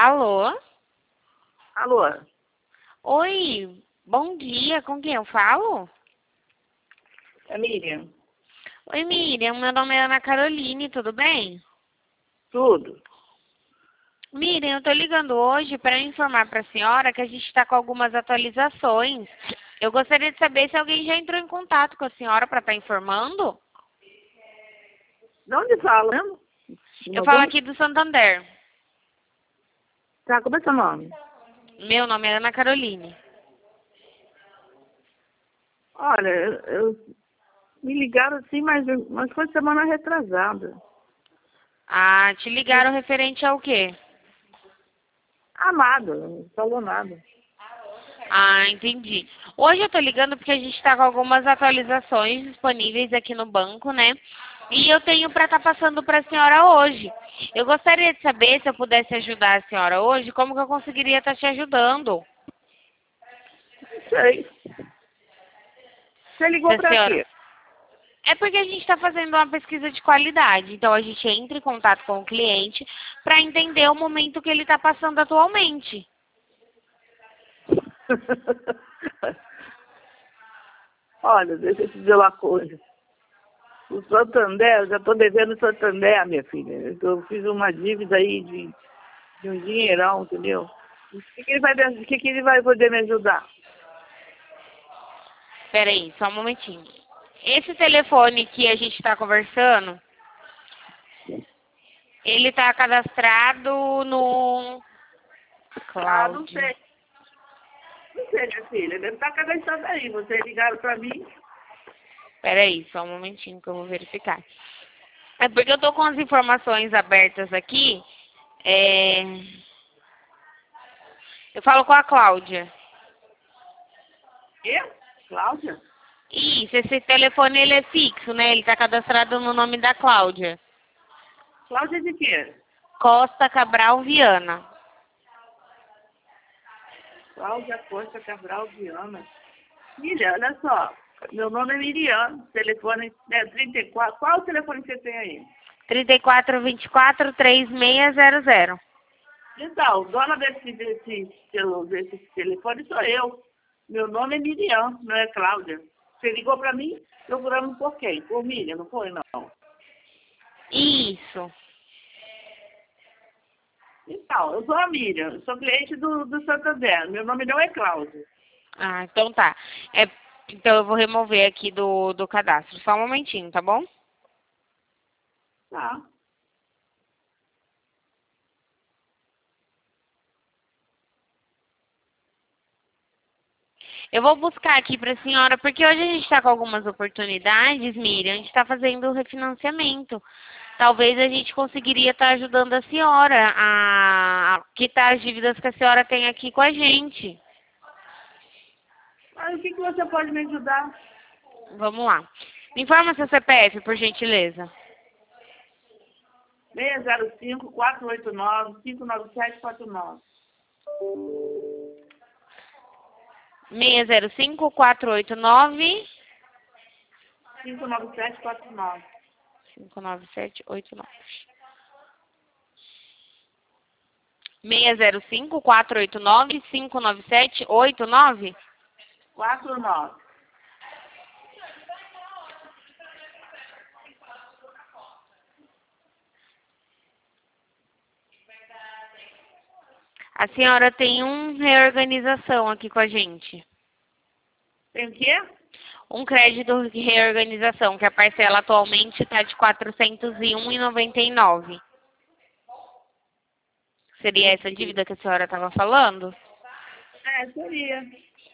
Alô? Alô? Oi, bom dia, com quem eu falo? É Miriam? Oi, Miriam, meu nome é Ana Caroline, tudo bem? Tudo? Miriam, eu tô ligando hoje para informar para a senhora que a gente está com algumas atualizações. Eu gostaria de saber se alguém já entrou em contato com a senhora para estar informando. De onde fala mesmo? Eu falo aqui do Santander. Tá, como é seu nome? Meu nome é Ana Caroline. Olha, me ligaram assim, mas foi semana retrasada. Ah, te ligaram referente ao quê? Nada, não falou nada. Ah, entendi. Hoje eu tô ligando porque a gente tá com algumas atualizações disponíveis aqui no banco, né? E eu tenho para estar passando para a senhora hoje. Eu gostaria de saber se eu pudesse ajudar a senhora hoje, como que eu conseguiria estar te ajudando? Não sei. Você Se ligou a pra senhora... quê? É porque a gente está fazendo uma pesquisa de qualidade, então a gente entra em contato com o cliente para entender o momento que ele está passando atualmente. Olha, deixa eu te dizer uma coisa. O Santander, eu já estou devendo o Santander, minha filha. Eu fiz uma dívida aí de um dinheirão, entendeu? O que ele vai poder me ajudar? Espera aí, só um momentinho. Esse telefone que a gente está conversando, ele está cadastrado no Não Cloud. sei. Não sei, minha filha. Deve estar cadastrado aí. Vocês ligaram pra mim. Espera aí, só um momentinho que eu vou verificar. É porque eu tô com as informações abertas aqui. É... Eu falo com a Cláudia. Eu? Cláudia? Isso, esse telefone ele é fixo, né? Ele tá cadastrado no nome da Cláudia. Cláudia de quê? Costa Cabral Viana. Cláudia Costa Cabral Viana. Miriam, olha só. Meu nome é Miriam. Telefone é 34. Qual o telefone que você tem aí? 3424-3600. Então, dona desse telefone sou eu. Meu nome é Miriam, não é Cláudia. Você ligou pra mim procurando por quem? Por Miriam, não foi, não? Isso. Então, eu sou a Miriam. Eu sou cliente do Santander. Meu nome não é Cláudia. Ah, então tá. Então eu vou remover aqui do cadastro. Só um momentinho, tá bom? Tá. Eu vou buscar aqui para a senhora, porque hoje a gente está com algumas oportunidades, Miriam, a gente está fazendo o refinanciamento. Talvez a gente conseguiria estar ajudando a senhora a quitar as dívidas que a senhora tem aqui com a gente. Mas o que você pode me ajudar? Vamos lá. Me informa seu CPF, por gentileza. 605-489-59749. 605-489-59789. 59749. 605-489-59789? 49. A senhora tem reorganização aqui com a gente. Tem o quê? Um crédito de reorganização, que a parcela atualmente está de R$ 401,99. Seria essa dívida que a senhora estava falando? Seria.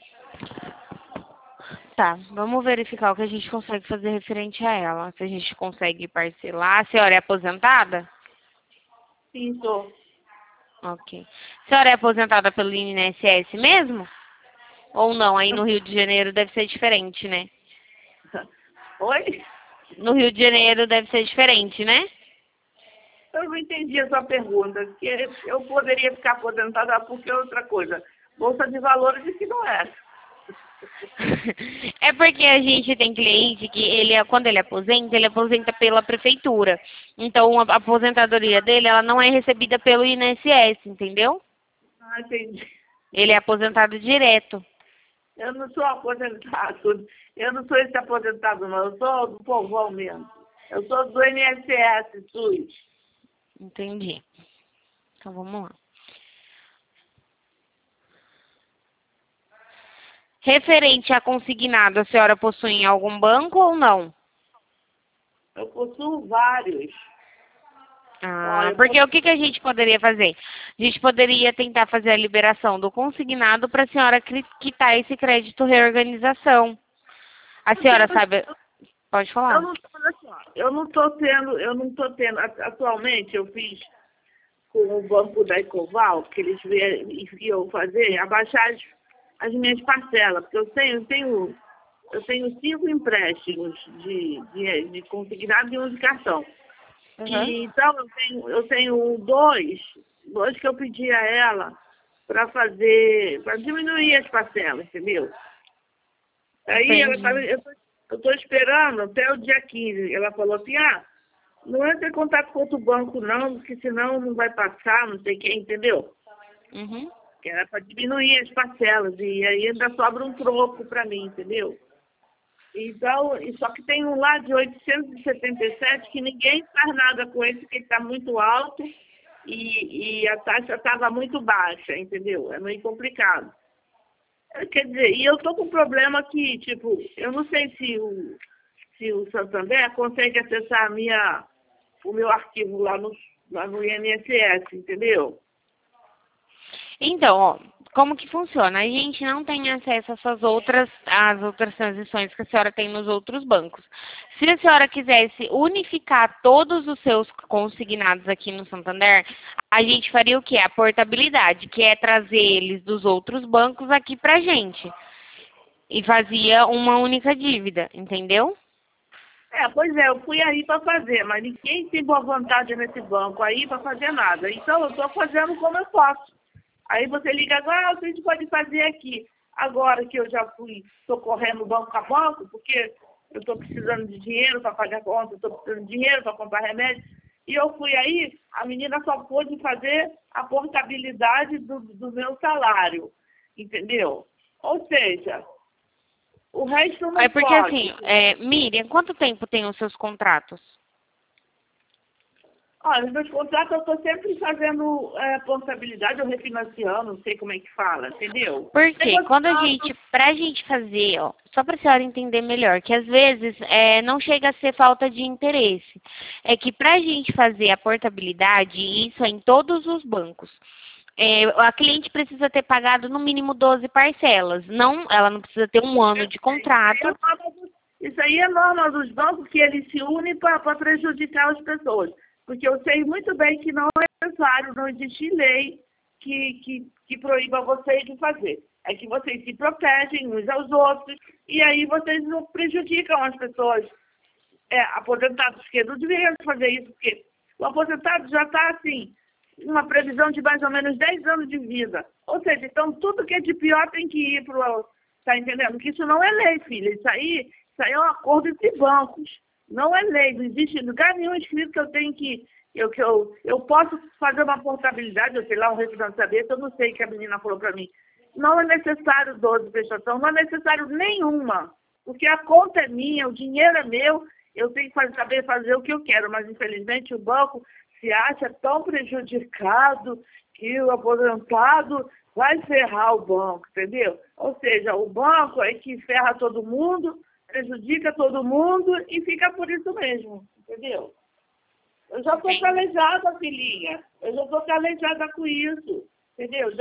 Tá, vamos verificar o que a gente consegue fazer referente a ela. Se a gente consegue parcelar. A senhora é aposentada? Sim, sou. Ok. A senhora é aposentada pelo INSS mesmo? Ou não? Aí no Rio de Janeiro deve ser diferente, né? Oi? No Rio de Janeiro deve ser diferente, né? Eu não entendi a sua pergunta. Que eu poderia ficar aposentada porque é outra coisa. Bolsa de valores disse que não é. É porque a gente tem cliente que quando ele aposenta pela prefeitura. Então a aposentadoria dele, ela não é recebida pelo INSS, entendeu? Ah, entendi. Ele é aposentado direto. Eu não sou aposentado. Eu não sou esse aposentado, não. Eu sou do povão mesmo. Eu sou do INSS, SUS. Entendi. Então vamos lá. Referente a consignado, a senhora possui em algum banco ou não? Eu possuo vários. Ah, porque o que a gente poderia fazer? A gente poderia tentar fazer a liberação do consignado para a senhora quitar esse crédito reorganização. A senhora sabe... Pode falar. Eu não estou tendo. Atualmente eu fiz com o banco da Ecoval, que eles iam fazer, abaixar as minhas parcelas, porque eu tenho 5 empréstimos de consignado e um de cartão. Uhum. E, então eu tenho dois que eu pedi a ela para diminuir as parcelas, entendeu? Aí eu estou esperando até o dia 15. Ela falou assim, não entra em contato com outro banco não, porque senão não vai passar, não sei quem, entendeu? Uhum. Que era para diminuir as parcelas, e aí ainda sobra um troco para mim, entendeu? Então, só que tem um lá de 877 que ninguém faz nada com ele, porque ele está muito alto e a taxa estava muito baixa, entendeu? É meio complicado. Quer dizer, e eu estou com um problema que, tipo, eu não sei se o Santander consegue acessar o meu arquivo lá no INSS, entendeu? Então, ó, como que funciona? A gente não tem acesso às outras transições que a senhora tem nos outros bancos. Se a senhora quisesse unificar todos os seus consignados aqui no Santander, a gente faria o quê? A portabilidade, que é trazer eles dos outros bancos aqui pra gente. E fazia uma única dívida, entendeu? Pois é, eu fui aí para fazer, mas ninguém tem boa vontade nesse banco aí para fazer nada. Então, eu estou fazendo como eu posso. Aí você liga agora, a gente pode fazer aqui. Agora que eu já estou correndo banco a banco, porque eu estou precisando de dinheiro para pagar conta, estou precisando de dinheiro para comprar remédio. E eu fui aí, a menina só pôde fazer a portabilidade do meu salário, entendeu? Ou seja, o resto não É porque pode. assim, Miriam, quanto tempo tem os seus contratos? Olha, os meus contratos eu estou sempre fazendo portabilidade ou refinanciando, não sei como é que fala, entendeu? Porque pra gente fazer, ó, só pra senhora entender melhor, que às vezes não chega a ser falta de interesse. É que pra gente fazer a portabilidade, e isso é em todos os bancos, a cliente precisa ter pagado no mínimo 12 parcelas. Ela não precisa ter um ano de contrato. Isso aí é norma dos bancos, que eles se unem para prejudicar as pessoas. Porque eu sei muito bem que não é necessário, não existe lei que proíba vocês de fazer. É que vocês se protegem uns aos outros e aí vocês não prejudicam as pessoas aposentados, que não deveriam fazer isso, porque o aposentado já está assim, uma previsão de mais ou menos 10 anos de vida. Ou seja, então tudo que é de pior tem que ir para o... Tá entendendo? Que isso não é lei, filha. Isso aí é um acordo entre bancos. Não é lei, não existe lugar nenhum escrito que eu tenho que eu posso fazer uma portabilidade, eu sei lá, um refinanciamento, eu não sei o que a menina falou para mim. Não é necessário 12 prestação, não é necessário nenhuma, porque a conta é minha, o dinheiro é meu, eu tenho que saber fazer o que eu quero, mas infelizmente o banco se acha tão prejudicado que o aposentado vai ferrar o banco, entendeu? Ou seja, o banco é que ferra todo mundo, prejudica todo mundo e fica por isso mesmo, entendeu? Eu já estou calejada, filhinha. Eu já estou calejada com isso, entendeu?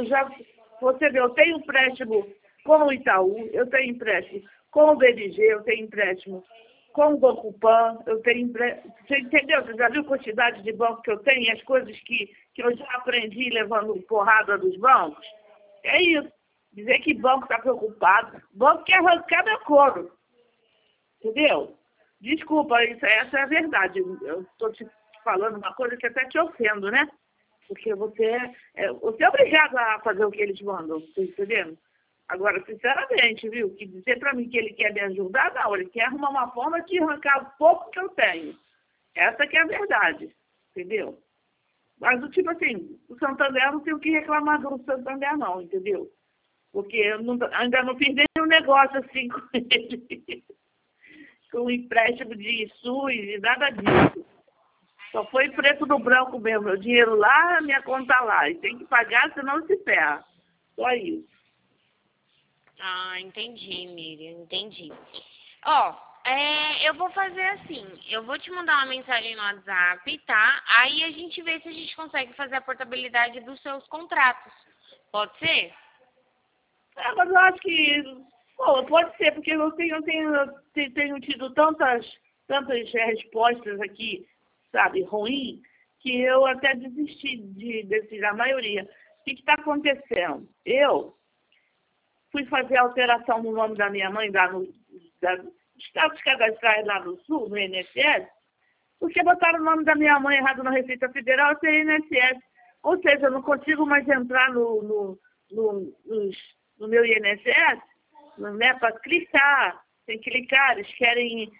Você vê, eu tenho empréstimo com o Itaú, eu tenho empréstimo com o BDG, eu tenho empréstimo com o Banco Pan, eu tenho empréstimo... Você entendeu? Você já viu a quantidade de banco que eu tenho e as coisas que eu já aprendi levando porrada dos bancos? É isso. Dizer que banco está preocupado. Banco quer arrancar meu couro. Entendeu? Desculpa, essa é a verdade. Eu estou te falando uma coisa que até te ofendo, né? Porque você é obrigado a fazer o que eles mandam, tá entendendo? Agora, sinceramente, viu, que dizer para mim que ele quer me ajudar, não, ele quer arrumar uma forma de arrancar o pouco que eu tenho. Essa que é a verdade, entendeu? Mas, tipo assim, o Santander, eu não tenho o que reclamar do Santander, não, entendeu? Porque eu ainda não fiz nenhum negócio assim com ele, com empréstimo de SUS e nada disso. Só foi preto no branco mesmo, meu dinheiro lá, minha conta lá. E tem que pagar, senão se ferra. Só isso. Ah, entendi, Miriam, entendi. Ó, eu vou fazer assim, eu vou te mandar uma mensagem no WhatsApp, tá? Aí a gente vê se a gente consegue fazer a portabilidade dos seus contratos. Pode ser? Mas eu acho que, bom, pode ser, porque eu tenho tido tantas respostas aqui, sabe, ruim, que eu até desisti da maioria. O que está acontecendo? Eu fui fazer a alteração no nome da minha mãe, dos casos cadastrais lá no Sul, no INSS, porque botaram o nome da minha mãe errado na Receita Federal e tem INSS. Ou seja, eu não consigo mais entrar no meu INSS, né, para clicar. Tem que clicar, eles querem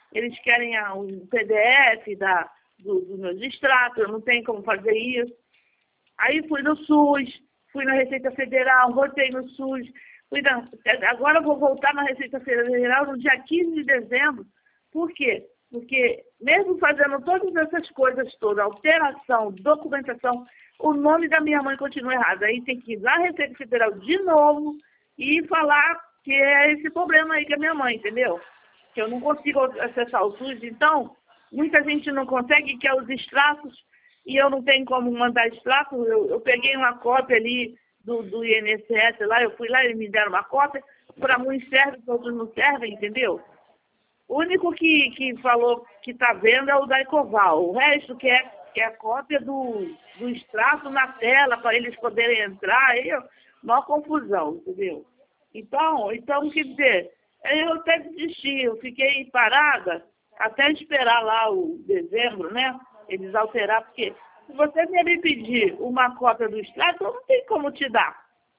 um PDF dos meus extratos, eu não tenho como fazer isso. Aí fui no SUS, fui na Receita Federal, votei no SUS, agora eu vou voltar na Receita Federal no dia 15 de dezembro. Por quê? Porque mesmo fazendo todas essas coisas todas, alteração, documentação, o nome da minha mãe continua errado. Aí tem que ir na Receita Federal de novo e falar que é esse problema aí com a minha mãe, entendeu? Que eu não consigo acessar o SUS. Então, muita gente não consegue, quer os extratos, e eu não tenho como mandar extrato. Eu peguei uma cópia ali do INSS lá, eu fui lá, eles me deram uma cópia, para uns serve, para outros não servem, entendeu? O único que falou que está vendo é o da Ecoval. O resto quer a cópia do extrato na tela, para eles poderem entrar, aí maior confusão, entendeu? Então, quer dizer, eu até desisti, eu fiquei parada até esperar lá o dezembro, né? Eles alterar, porque se você me pedir uma cópia do extrato, eu não tenho como te dar.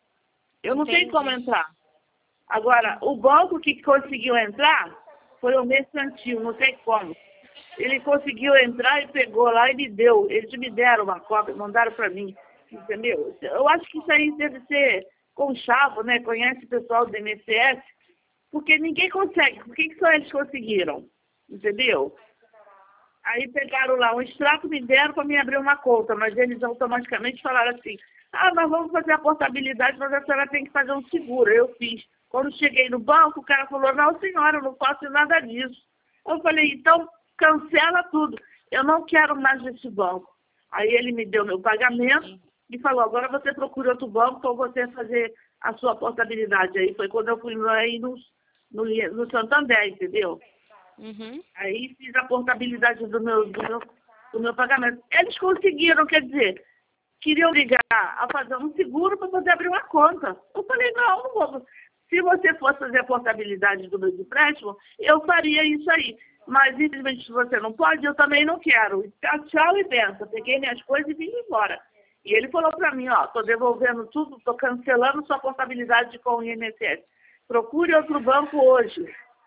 Eu não tenho como entrar. Agora, o banco que conseguiu entrar foi o mercantil, não sei como. Ele conseguiu entrar e pegou lá e me deu. Eles me deram uma cópia, mandaram para mim, entendeu? Eu acho que isso aí deve ser conchavo, né? Conhece o pessoal do INSS, porque ninguém consegue. Por que só eles conseguiram? Entendeu? Aí pegaram lá um extrato, me deram para me abrir uma conta, mas eles automaticamente falaram assim, nós vamos fazer a portabilidade, mas a senhora tem que fazer um seguro. Eu fiz. Quando cheguei no banco, o cara falou, não, senhora, eu não faço nada disso. Eu falei, então cancela tudo. Eu não quero mais desse banco. Aí ele me deu meu pagamento e falou, agora você procura outro banco para você fazer a sua portabilidade. Aí foi quando eu fui aí no Santander, entendeu? Uhum. Aí fiz a portabilidade do meu pagamento. Eles conseguiram, quer dizer, queriam ligar a fazer um seguro para poder abrir uma conta. Eu falei, não vou. Se você fosse fazer a portabilidade do meu empréstimo, eu faria isso aí. Mas, infelizmente, se você não pode, eu também não quero. Tchau e benção. Peguei minhas coisas e vim embora. E ele falou para mim, estou devolvendo tudo, estou cancelando sua portabilidade com o INSS. Procure outro banco hoje.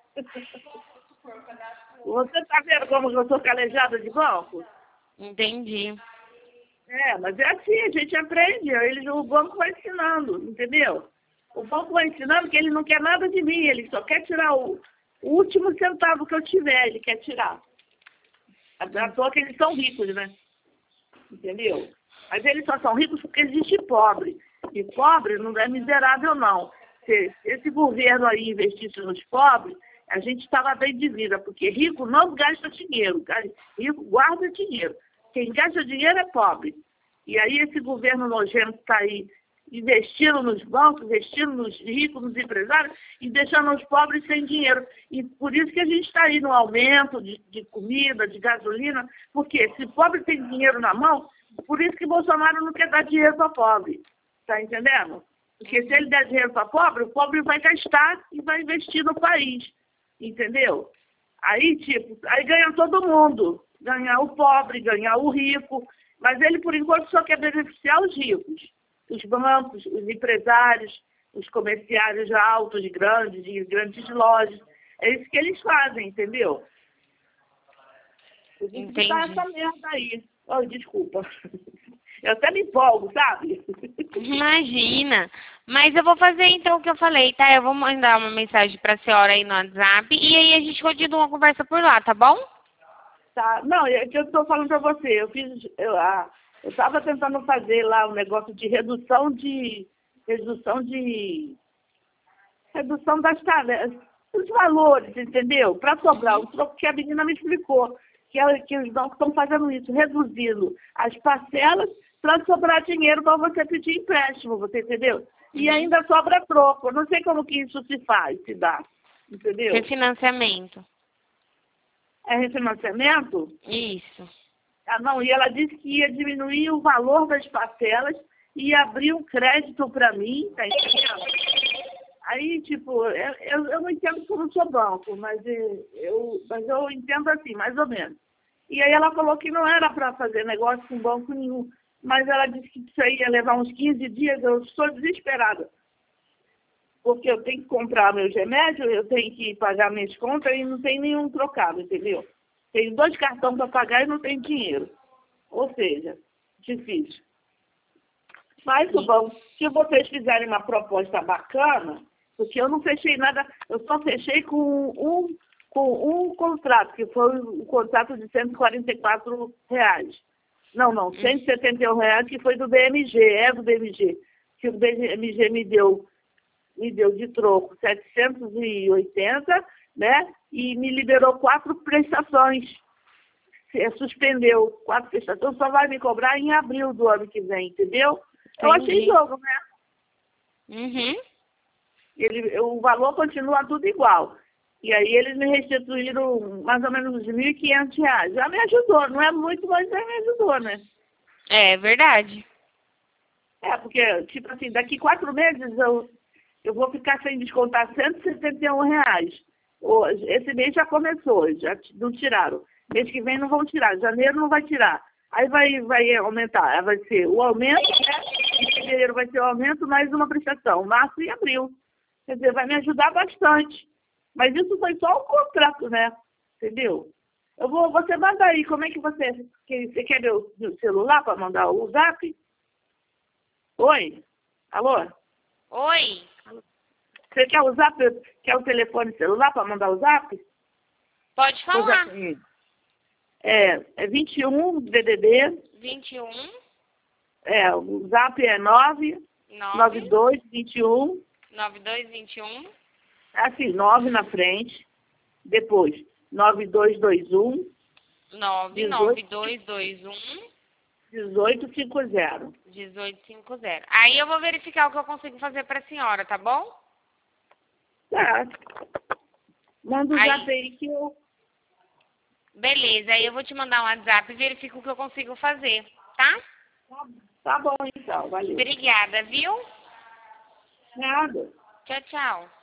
Você está vendo como eu sou calejada de banco? Entendi. Mas é assim, a gente aprende. O banco vai ensinando, entendeu? O banco vai ensinando que ele não quer nada de mim, ele só quer tirar o último centavo que eu tiver, ele quer tirar. À toa que eles são ricos, né? Entendeu? Mas eles só são ricos porque existe pobre. E pobre não é miserável, não. Se esse governo aí investisse nos pobres, a gente estava bem de vida, porque rico não gasta dinheiro, rico guarda dinheiro. Quem gasta dinheiro é pobre. E aí esse governo nojento está aí investindo nos bancos, investindo nos ricos, nos empresários e deixando os pobres sem dinheiro. E por isso que a gente está aí no aumento de comida, de gasolina, porque se o pobre tem dinheiro na mão, por isso que Bolsonaro não quer dar dinheiro para pobre. Está entendendo? Porque se ele der dinheiro para pobre, o pobre vai gastar e vai investir no país. Entendeu? Aí ganha todo mundo. Ganhar o pobre, ganhar o rico. Mas ele, por enquanto, só quer beneficiar os ricos. Os bancos, os empresários. os comerciários altos, grandes, de grandes lojas. É isso que eles fazem, entendeu? Eu tenho que botar Entendi. essa merda aí. Oh, desculpa. Eu até me empolgo, sabe? Imagina. Mas eu vou fazer então o que eu falei, tá? Eu vou mandar uma mensagem pra senhora aí no WhatsApp e aí a gente continua a conversa por lá, tá bom? Tá. Não, é que eu estou falando para você. Eu estava tentando fazer lá um negócio de redução das tarefas, dos valores, entendeu? Para sobrar o troco que a menina me explicou, que os bancos estão fazendo isso, reduzindo as parcelas para sobrar dinheiro para você pedir empréstimo, você entendeu? E ainda sobra troco. Eu não sei como que isso se faz, se dá, entendeu? Refinanciamento. É refinanciamento? Isso. Ah, não, e ela disse que ia diminuir o valor das parcelas e abrir um crédito para mim, tá entendendo? Aí, tipo, eu não entendo porque eu não sou banco, mas eu entendo assim, mais ou menos. E aí ela falou que não era para fazer negócio com banco nenhum, mas ela disse que isso aí ia levar uns 15 dias, eu estou desesperada. Porque eu tenho que comprar meus remédios, eu tenho que pagar minhas contas e não tem nenhum trocado, entendeu? Tenho 2 cartões para pagar e não tenho dinheiro. Ou seja, difícil. Mas vamos, se vocês fizerem uma proposta bacana, porque eu não fechei nada, eu só fechei com um contrato, que foi o contrato de R$ 144. Não, R$ 171, que foi do BMG, do BMG. Que o BMG me deu de troco 780, né? E me liberou 4 prestações. Suspendeu 4 prestações, só vai me cobrar em abril do ano que vem, entendeu? Eu achei Entendi. jogo, né? Uhum. O valor continua tudo igual. E aí eles me restituíram mais ou menos uns R$ 1.500. Já me ajudou, não é muito, mas já me ajudou, né? É verdade. É, porque, tipo assim, daqui 4 meses eu vou ficar sem descontar R$ 171. Esse mês já começou, já não tiraram. Mês que vem não vão tirar, janeiro não vai tirar. Aí vai aumentar, aí vai ser o aumento, né? Em fevereiro vai ser o aumento, mais uma prestação, março e abril. Quer dizer, vai me ajudar bastante. Mas isso foi só um contrato, né? Entendeu? Você manda aí, como é que você quer meu celular para mandar o zap? Oi? Alô? Oi. Você quer o zap, quer o telefone celular para mandar o zap? Pode O falar. zap é 21 DDD, 21 o zap é 9 9 92 21, 9221 assim, 9 na frente, depois 9221 18 99221 1850. 1850. Aí eu vou verificar o que eu consigo fazer para a senhora, tá bom? Tá. Manda o zap Aí, aí que eu. beleza. Aí eu vou te mandar um WhatsApp e verifico o que eu consigo fazer, tá? Tá bom então, valeu. Obrigada, viu? Nada. Tchau, tchau.